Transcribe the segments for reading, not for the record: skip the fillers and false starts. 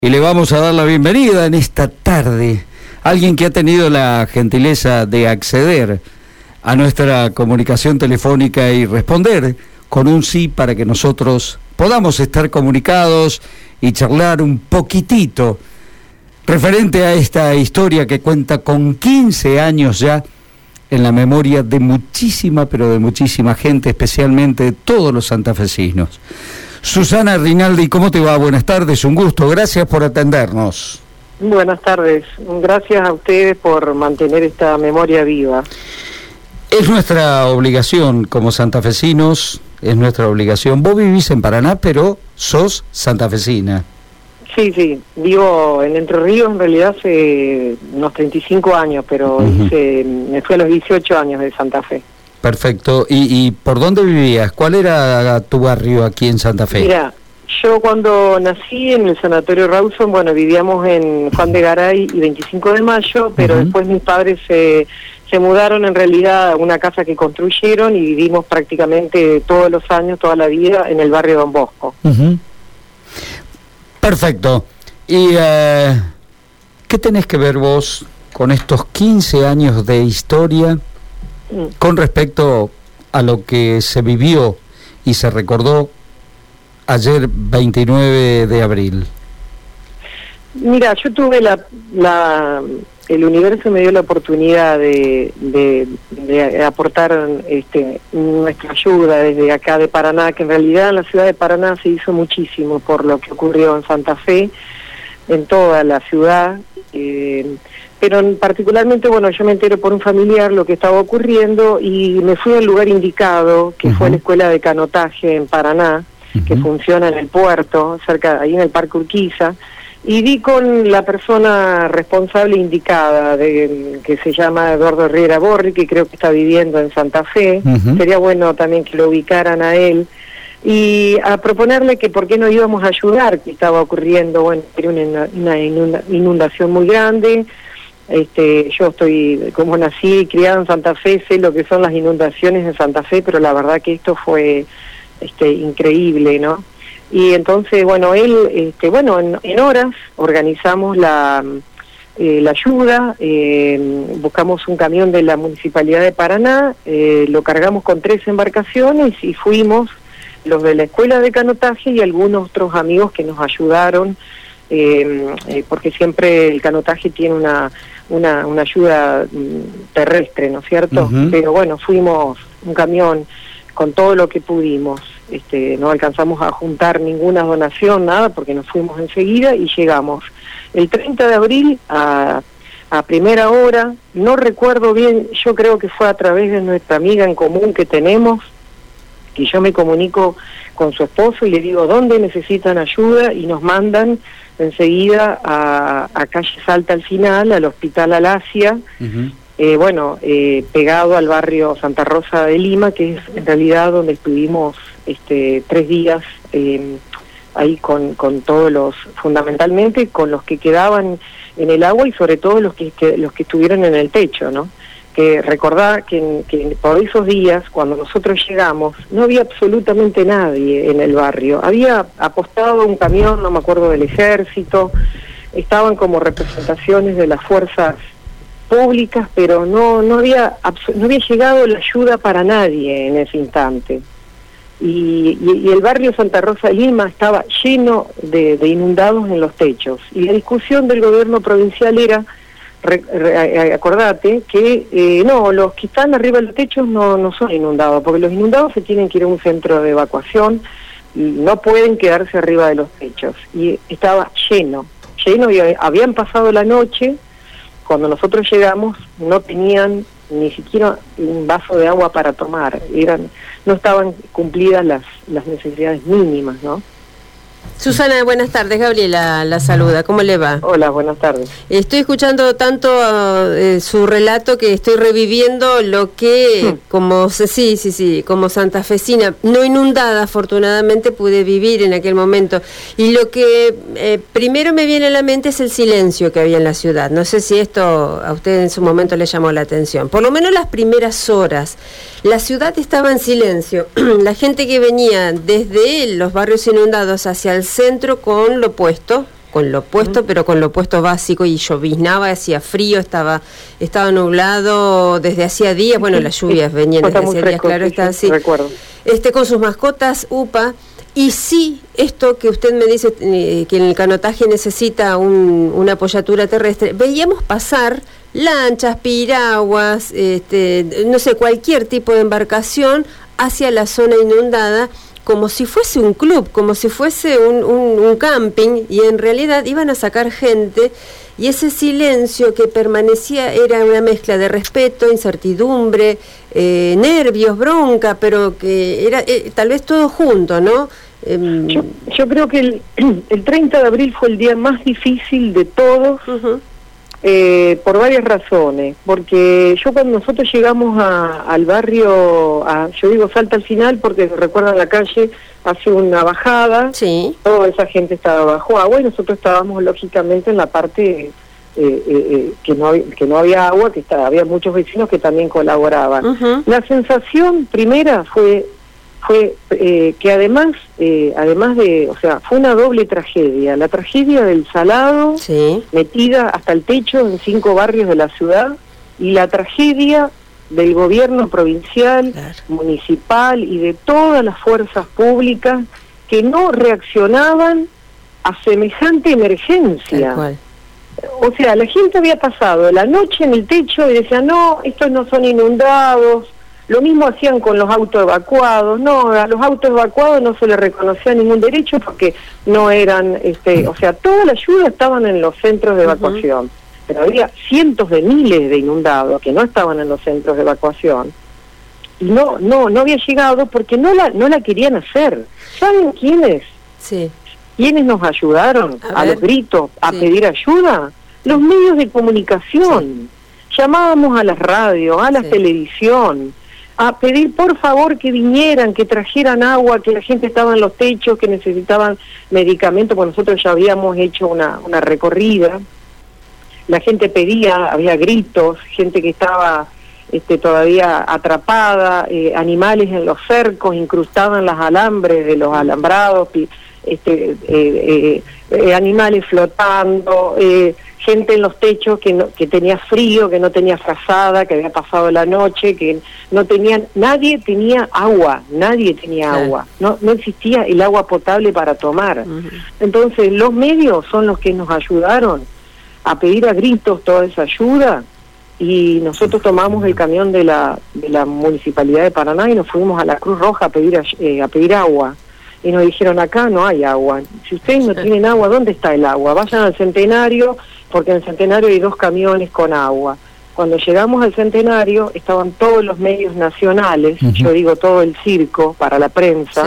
Y le vamos a dar la bienvenida en esta tarde a alguien que ha tenido la gentileza de acceder a nuestra comunicación telefónica y responder con un sí para que nosotros podamos estar comunicados y charlar un poquitito referente a esta historia que cuenta con 15 años ya en la memoria de muchísima, pero de muchísima gente, especialmente de todos los santafesinos. Susana Rinaldi, ¿cómo te va? Buenas tardes, un gusto, gracias por atendernos. Buenas tardes, gracias a ustedes por mantener esta memoria viva. Es nuestra obligación como santafesinos, es nuestra obligación. Vos vivís en Paraná, pero sos santafesina. Sí, vivo en Entre Ríos en realidad hace unos 35 años, pero me fui a los 18 años de Santa Fe. Perfecto. ¿Y por dónde vivías? ¿Cuál era tu barrio aquí en Santa Fe? Mira, yo cuando nací en el Sanatorio Rawson, vivíamos en Juan de Garay y 25 de Mayo, pero después mis padres se mudaron en realidad a una casa que construyeron y vivimos prácticamente todos los años, toda la vida, en el barrio Don Bosco. Perfecto. ¿Y qué tenés que ver vos con estos 15 años de historia con respecto a lo que se vivió y se recordó ayer 29 de abril? Mira, yo tuve el universo me dio la oportunidad de aportar nuestra ayuda desde acá de Paraná, que en realidad en la ciudad de Paraná se hizo muchísimo por lo que ocurrió en Santa Fe, en toda la ciudad, pero particularmente, yo me entero por un familiar lo que estaba ocurriendo y me fui al lugar indicado, que fue la escuela de canotaje en Paraná, que funciona en el puerto, ahí en el Parque Urquiza, y di con la persona responsable indicada, que se llama Eduardo Herrera Borri, que creo que está viviendo en Santa Fe. Sería bueno también que lo ubicaran a él, y a proponerle que por qué no íbamos a ayudar, que estaba ocurriendo, era una inundación muy grande. Yo estoy, como nací y criada en Santa Fe, sé lo que son las inundaciones en Santa Fe, pero la verdad que esto fue increíble, ¿no? Y entonces, él, en horas organizamos la ayuda, buscamos un camión de la Municipalidad de Paraná, lo cargamos con 3 embarcaciones y fuimos los de la Escuela de Canotaje y algunos otros amigos que nos ayudaron, porque siempre el canotaje tiene una ayuda terrestre, ¿no es cierto? Pero fuimos un camión con todo lo que pudimos. No alcanzamos a juntar ninguna donación, nada, porque nos fuimos enseguida y llegamos el 30 de abril a primera hora. No recuerdo bien, yo creo que fue a través de nuestra amiga en común que tenemos, que yo me comunico con su esposo y le digo dónde necesitan ayuda y nos mandan enseguida a Calle Salta al final, al Hospital Alasia, pegado al barrio Santa Rosa de Lima, que es en realidad donde estuvimos 3 días ahí con todos fundamentalmente con los que quedaban en el agua y sobre todo los que estuvieron en el techo, ¿no? Que recordar que por esos días, cuando nosotros llegamos, no había absolutamente nadie en el barrio. Había apostado un camión, no me acuerdo, del ejército, estaban como representaciones de las fuerzas públicas, pero no había llegado la ayuda para nadie en ese instante. Y el barrio Santa Rosa de Lima estaba lleno de inundados en los techos. Y la discusión del gobierno provincial era, acordate, que los que están arriba de los techos no son inundados, porque los inundados se tienen que ir a un centro de evacuación y no pueden quedarse arriba de los techos. Y estaba lleno, y habían pasado la noche. Cuando nosotros llegamos no tenían ni siquiera un vaso de agua para tomar, no estaban cumplidas las necesidades mínimas, ¿no? Susana, buenas tardes, Gabriela la saluda, ¿cómo le va? Hola, buenas tardes. Estoy escuchando tanto su relato que estoy reviviendo lo que, como santafesina, no inundada afortunadamente, pude vivir en aquel momento. Y lo que primero me viene a la mente es el silencio que había en la ciudad. No sé si esto a usted en su momento le llamó la atención. Por lo menos las primeras horas, la ciudad estaba en silencio. La gente que venía desde los barrios inundados hacia el centro con lo opuesto, con lo opuesto, pero con lo opuesto básico, y lloviznaba, hacía frío, estaba nublado desde hacía días, bueno, las lluvias venían desde hacía días, claro, está así. Recuerdo. Con sus mascotas, UPA. Y sí, esto que usted me dice, que en el canotaje necesita una apoyatura terrestre, veíamos pasar lanchas, piraguas, no sé, cualquier tipo de embarcación hacia la zona inundada, como si fuese un club, como si fuese un camping, y en realidad iban a sacar gente, y ese silencio que permanecía era una mezcla de respeto, incertidumbre, nervios, bronca, pero que era tal vez todo junto, ¿no? Yo creo que el 30 de abril fue el día más difícil de todos, por varias razones, porque cuando nosotros llegamos al barrio, yo digo Salta al final porque recuerdan la calle, hace una bajada, sí. Toda esa gente estaba bajo agua y nosotros estábamos lógicamente en la parte que no había agua, había muchos vecinos que también colaboraban. La sensación primera fue que además de, o sea, fue una doble tragedia, la tragedia del Salado, sí, metida hasta el techo en 5 barrios de la ciudad, y la tragedia del gobierno provincial, claro, municipal y de todas las fuerzas públicas que no reaccionaban a semejante emergencia. Tal cual. O sea, la gente había pasado la noche en el techo y decía, no, estos no son inundados. Lo mismo hacían con los autos evacuados. No, a los autos evacuados no se les reconocía ningún derecho porque no eran, o sea, toda la ayuda estaban en los centros de evacuación. Pero había cientos de miles de inundados que no estaban en los centros de evacuación. Y no había llegado porque no la querían hacer. ¿Saben quiénes? Sí. ¿Quiénes nos ayudaron a los gritos a pedir ayuda? Los medios de comunicación. Llamábamos a las radios, a la televisión, a pedir por favor que vinieran, que trajeran agua, que la gente estaba en los techos, que necesitaban medicamentos, porque nosotros ya habíamos hecho una recorrida. La gente pedía, había gritos, gente que estaba todavía atrapada, animales en los cercos, incrustaban las alambres de los alambrados, animales flotando, gente en los techos que tenía frío, que no tenía frazada, que había pasado la noche, que no tenían, nadie tenía agua, agua, no existía el agua potable para tomar. Entonces los medios son los que nos ayudaron a pedir a gritos toda esa ayuda, y nosotros tomamos el camión de la Municipalidad de Paraná y nos fuimos a la Cruz Roja a pedir agua. Y nos dijeron, acá no hay agua. Si ustedes no tienen agua, ¿dónde está el agua? Vayan al Centenario, porque en el Centenario hay 2 camiones con agua. Cuando llegamos al Centenario, estaban todos los medios nacionales, yo digo todo el circo para la prensa,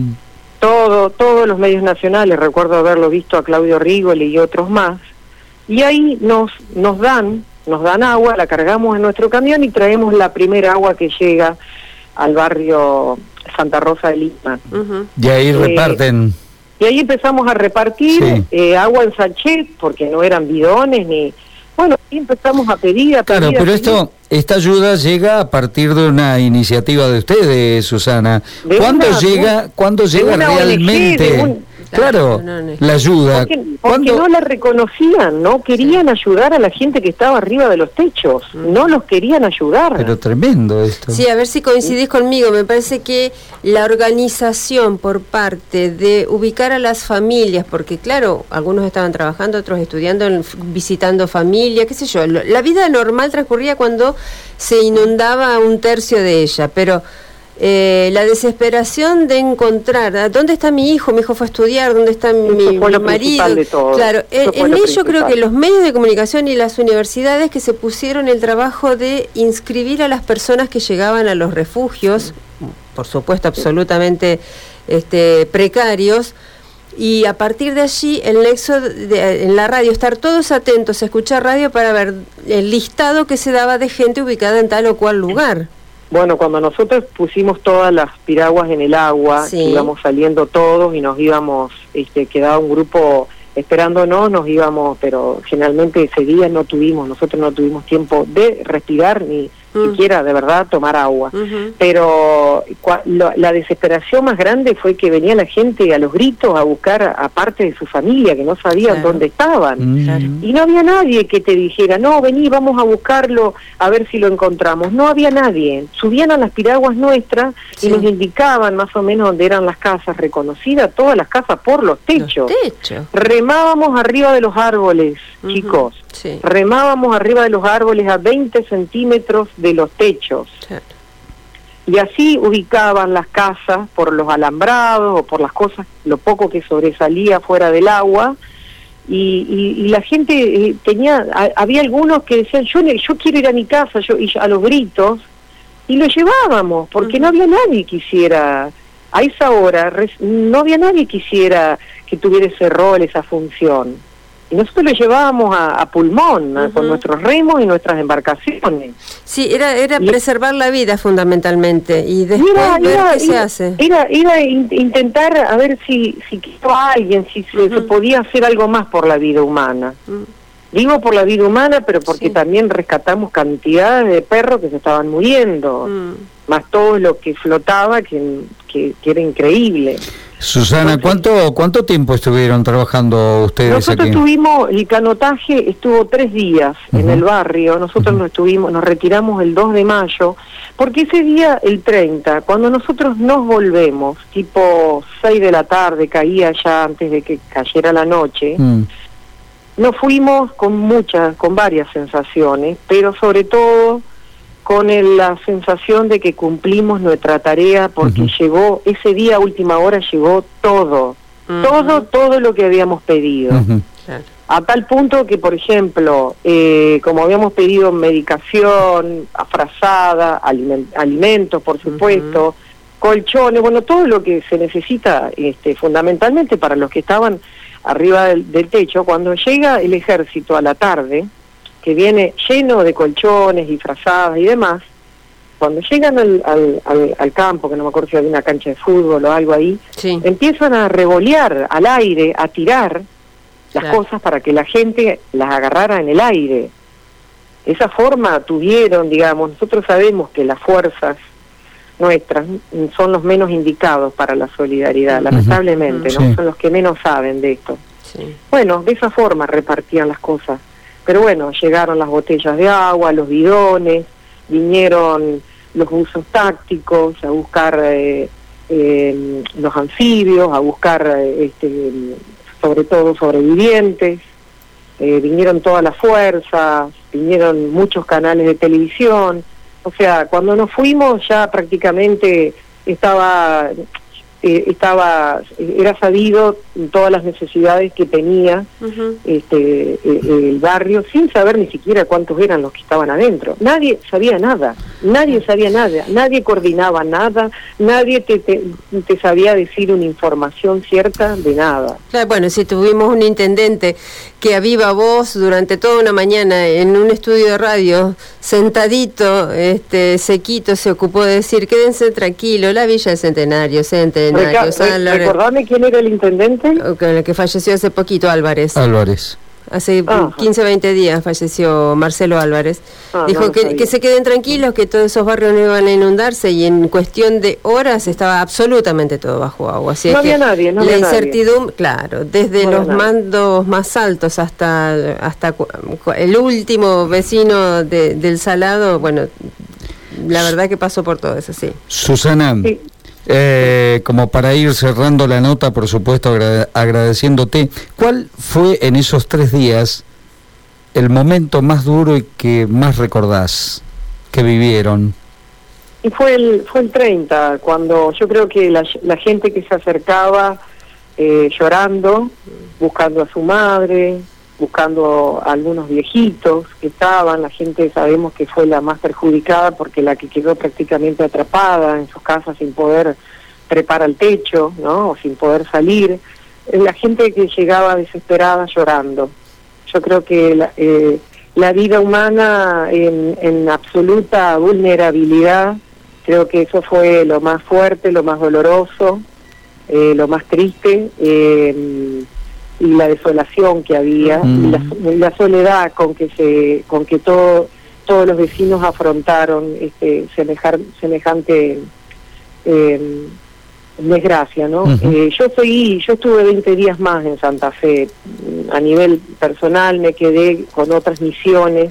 todos los medios nacionales, recuerdo haberlo visto a Claudio Rigoli y otros más, y ahí nos dan agua, la cargamos en nuestro camión y traemos la primera agua que llega al barrio Santa Rosa de Lima. Y ahí reparten. Y ahí empezamos a repartir agua en sachet, porque no eran bidones ni... Bueno, ahí empezamos a pedir, Claro, pero esta ayuda llega a partir de una iniciativa de ustedes, Susana. ¿Cuándo llega realmente? Claro, la ayuda. Porque no la reconocían, no querían ayudar a la gente que estaba arriba de los techos, no los querían ayudar. Pero tremendo esto. Sí, a ver si coincidís conmigo, me parece que la organización por parte de ubicar a las familias, porque claro, algunos estaban trabajando, otros estudiando, visitando familia, qué sé yo, la vida normal transcurría cuando se inundaba 1/3 de ella, pero... la desesperación de encontrar ¿dónde está mi hijo? Mi hijo fue a estudiar, ¿dónde está mi marido? De todo. Claro, en ello creo que los medios de comunicación y las universidades que se pusieron el trabajo de inscribir a las personas que llegaban a los refugios, por supuesto absolutamente precarios, y a partir de allí el nexo en la radio, estar todos atentos a escuchar radio para ver el listado que se daba de gente ubicada en tal o cual lugar. Bueno, cuando nosotros pusimos todas las piraguas en el agua, íbamos saliendo todos y nos íbamos, quedaba un grupo esperándonos, nos íbamos, pero generalmente ese día nosotros no tuvimos tiempo de respirar ni siquiera de verdad tomar agua. Pero la desesperación más grande fue que venía la gente a los gritos a buscar a parte de su familia, que no sabían dónde estaban. Y no había nadie que te dijera, no, vení, vamos a buscarlo, a ver si lo encontramos. No había nadie. Subían a las piraguas nuestras y nos indicaban más o menos dónde eran las casas, reconocidas todas las casas por los techos. Remábamos arriba de los árboles, chicos. Remábamos arriba de los árboles a 20 centímetros de los techos. Y así ubicaban las casas por los alambrados o por las cosas, lo poco que sobresalía fuera del agua. Y la gente había algunos que decían, yo quiero ir a mi casa, a los gritos, y lo llevábamos, porque no había nadie que hiciera, a esa hora, no había nadie que hiciera, que tuviera ese rol, esa función. Y nosotros lo llevábamos a pulmón, con nuestros remos y nuestras embarcaciones. Sí, era preservar la vida fundamentalmente, y después ver qué se hace. Era intentar a ver si quedó alguien, si se podía hacer algo más por la vida humana. Digo por la vida humana, pero porque también rescatamos cantidades de perros que se estaban muriendo, más todo lo que flotaba, que era increíble. Susana, ¿cuánto tiempo estuvieron trabajando ustedes nosotros aquí? El canotaje estuvo 3 días en el barrio. Nosotros nos retiramos el 2 de mayo, porque ese día, el 30, cuando nosotros nos volvemos, tipo 6 de la tarde, caía ya antes de que cayera la noche, nos fuimos con varias sensaciones, pero sobre todo con la sensación de que cumplimos nuestra tarea, porque llegó, ese día a última hora llegó todo lo que habíamos pedido. A tal punto que, por ejemplo, como habíamos pedido medicación, frazada, alimentos, por supuesto, colchones, bueno, todo lo que se necesita fundamentalmente para los que estaban arriba del techo, cuando llega el ejército a la tarde, que viene lleno de colchones y frazadas y demás, cuando llegan al campo, que no me acuerdo si había una cancha de fútbol o algo ahí, empiezan a revolear al aire, a tirar las cosas para que la gente las agarrara en el aire. Esa forma tuvieron, digamos, nosotros sabemos que las fuerzas nuestras son los menos indicados para la solidaridad, lamentablemente, ¿no? Son los que menos saben de esto. Bueno, de esa forma repartían las cosas. Pero bueno, llegaron las botellas de agua, los bidones, vinieron los buzos tácticos a buscar los anfibios, a buscar sobre todo sobrevivientes, vinieron todas las fuerzas, vinieron muchos canales de televisión. O sea, cuando nos fuimos ya prácticamente era sabido todas las necesidades que tenía el barrio, sin saber ni siquiera cuántos eran los que estaban adentro. Nadie sabía nada, nadie coordinaba nada, nadie te sabía decir una información cierta de nada. Claro, bueno, si tuvimos un intendente que a viva voz durante toda una mañana en un estudio de radio, sentadito, sequito, se ocupó de decir, quédense tranquilos, la Villa del Centenario, ¿Recordame quién era el intendente? El que falleció hace poquito, Álvarez. Hace 15, 20 días falleció Marcelo Álvarez. Dijo que se queden tranquilos, que todos esos barrios no iban a inundarse, y en cuestión de horas estaba absolutamente todo bajo agua. Así no había nadie, la incertidumbre, claro, desde los mandos más altos hasta el último vecino del Salado, bueno, la verdad que pasó por todo eso, sí. Susana, como para ir cerrando la nota, por supuesto, agradeciéndote, ¿cuál fue en esos 3 días el momento más duro y que más recordás que vivieron? Y fue el 30, cuando yo creo que la gente que se acercaba llorando, buscando a su madre, buscando a algunos viejitos que estaban, la gente sabemos que fue la más perjudicada porque la que quedó prácticamente atrapada en sus casas sin poder trepar al techo, ¿no? O sin poder salir, la gente que llegaba desesperada llorando. Yo creo que la vida humana en absoluta vulnerabilidad, creo que eso fue lo más fuerte, lo más doloroso, lo más triste, y la desolación que había, y la soledad con que todo todos los vecinos afrontaron semejante desgracia, ¿no? Yo estuve 20 días más en Santa Fe. A nivel personal me quedé con otras misiones,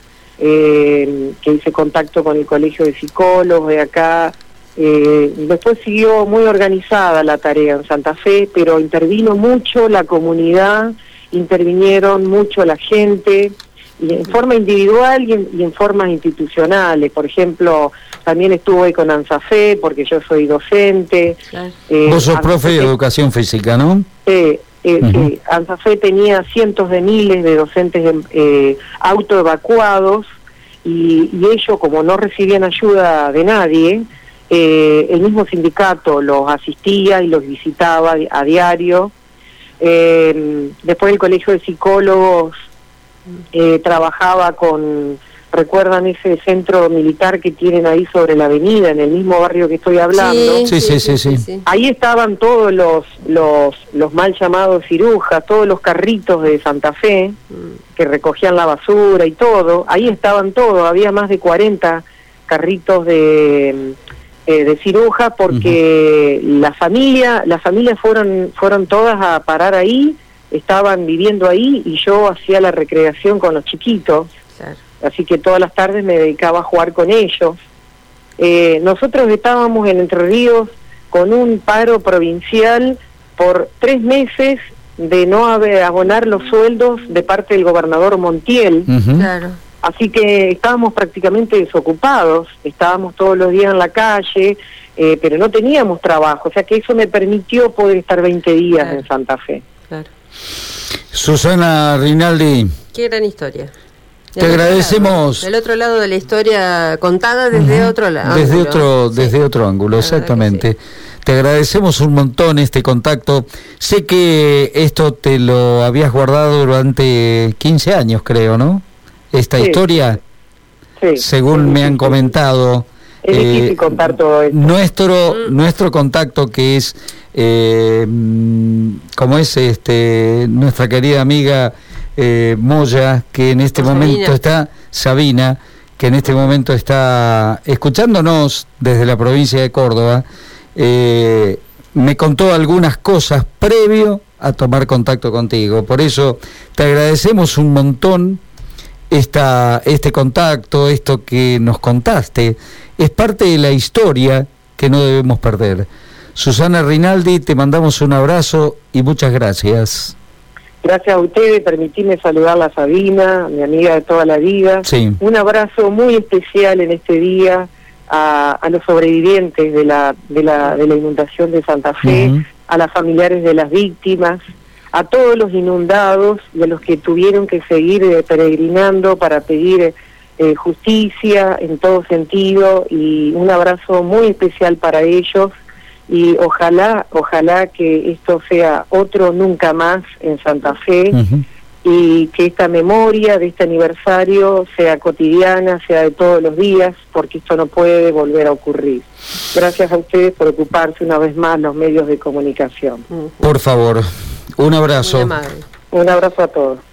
que hice contacto con el Colegio de Psicólogos de acá. Después siguió muy organizada la tarea en Santa Fe, pero intervino mucho la comunidad, intervinieron mucho la gente, y en forma individual y en formas institucionales. Por ejemplo, también estuve con ANSAFE, porque yo soy docente. Vos sos profe de educación física, ¿no? Sí, ANSAFE tenía cientos de miles de docentes autoevacuados, y ellos, como no recibían ayuda de nadie, el mismo sindicato los asistía y los visitaba a diario. Después el Colegio de Psicólogos trabajaba ¿recuerdan ese centro militar que tienen ahí sobre la avenida, en el mismo barrio que estoy hablando? Sí. Ahí estaban todos los mal llamados cirujas, todos los carritos de Santa Fe, que recogían la basura y todo. Ahí estaban todos, había más de 40 carritos de cirujas, porque las familias fueron todas a parar ahí, estaban viviendo ahí, y yo hacía la recreación con los chiquitos. Claro. Así que todas las tardes me dedicaba a jugar con ellos. Nosotros estábamos en Entre Ríos con un paro provincial por 3 meses de no abonar los sueldos de parte del gobernador Montiel. Claro. Así que estábamos prácticamente desocupados, estábamos todos los días en la calle, pero no teníamos trabajo. O sea que eso me permitió poder estar 20 días en Santa Fe. Claro. Susana Rinaldi. Qué gran historia. Te agradecemos. Del otro lado de la historia contada desde otro lado. Desde otro ángulo, exactamente. Te agradecemos un montón este contacto. Sé que esto te lo habías guardado durante 15 años, creo, ¿no? Esta historia, según me han comentado. Es difícil contar todo esto. Nuestro contacto, que es, como es nuestra querida amiga Moya, que en este momento está, Sabina, que en este momento está escuchándonos desde la provincia de Córdoba, me contó algunas cosas previo a tomar contacto contigo. Por eso te agradecemos un montón este contacto, esto que nos contaste. Es parte de la historia que no debemos perder. Susana Rinaldi, te mandamos un abrazo y muchas gracias. Gracias a ustedes, permitidme saludar a Sabina, mi amiga de toda la vida. Sí. Un abrazo muy especial en este día a los sobrevivientes de la inundación de Santa Fe, a las familiares de las víctimas, a todos los inundados y a los que tuvieron que seguir peregrinando para pedir justicia en todo sentido, y un abrazo muy especial para ellos. Y ojalá que esto sea otro nunca más en Santa Fe, y que esta memoria de este aniversario sea cotidiana, sea de todos los días, porque esto no puede volver a ocurrir. Gracias a ustedes por ocuparse una vez más los medios de comunicación. Por favor, un abrazo. Un abrazo a todos.